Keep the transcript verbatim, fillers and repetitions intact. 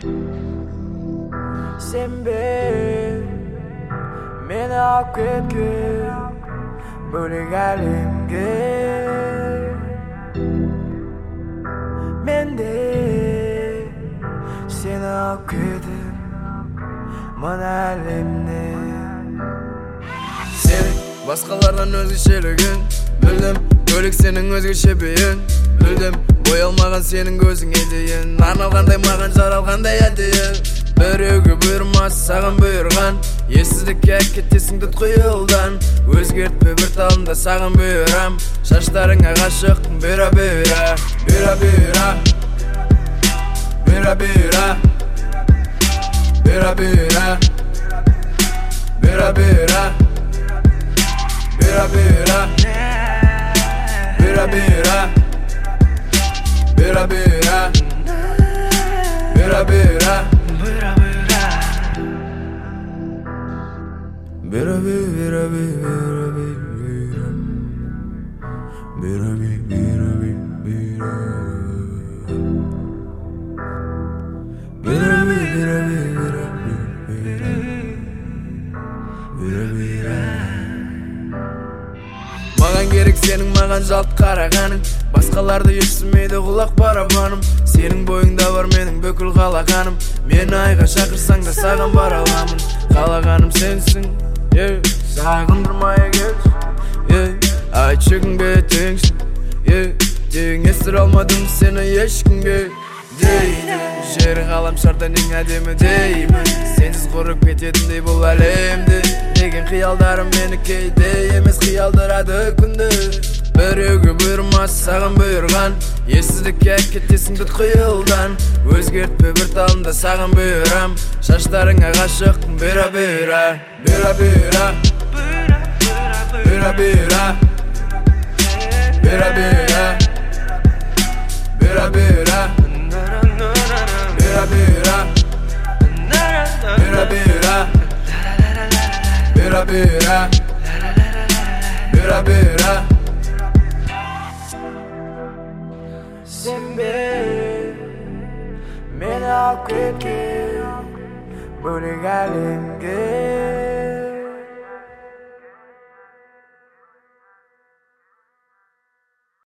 Senbe meni alып ketкен бөлек әлемге менде сені алып кетіп мына әлемнен сен басқалардан өзгешелігің білдім бөлек сенің өзгеше бейін білдім боялмаған сенің көзіңе дейін арналғандай маған жаралғандай әдейі біреуге бұйырмас саған бұйырған ессіздікке әкетесің тұтқиылдан өзгертпе бір талымда саған бұйырам шаштарыңа ғашықпын бұйра бұйра бұйра бұйра бұйра бұйра бұйра бұйра бұйра бұйра бұйра бұйра бұйра бұйра бұйра бұйра бұйра бұйра Bira bira bira bira bira bira bira bira bira bira bira bira Маған керек сенің маған жалт қарағаның басқаларды естімейді құлақ барабаным сенің бойыңда бар менің бүкіл қалағаным мені айға шақырсаң да саған бара аламын қалағаным сенсің сағындырмай келші айт шегінбе теңші тең естір алмадым сені ешкімге деймін жері ғаламшардан ең әдемі деймін сенсіз құрып кететіндей бұл әлемді деген қиялдарым мені кейде емес қиялдырады күнді біреуге бұйырмас саған бұйырған ессіздікке әкетесің тұтқиылдан өзгертпе бір талымда саған бұйырам шаштарыңа ғашықпын бұйра бұйра бұйра бұйра бұйра бұйра бұйра бұйра бұйра бұйра бұйра бұйра бұйра бұйра бұйра бұйра бұйра бұйра Senbe meni alып кеткен бөлек әлемге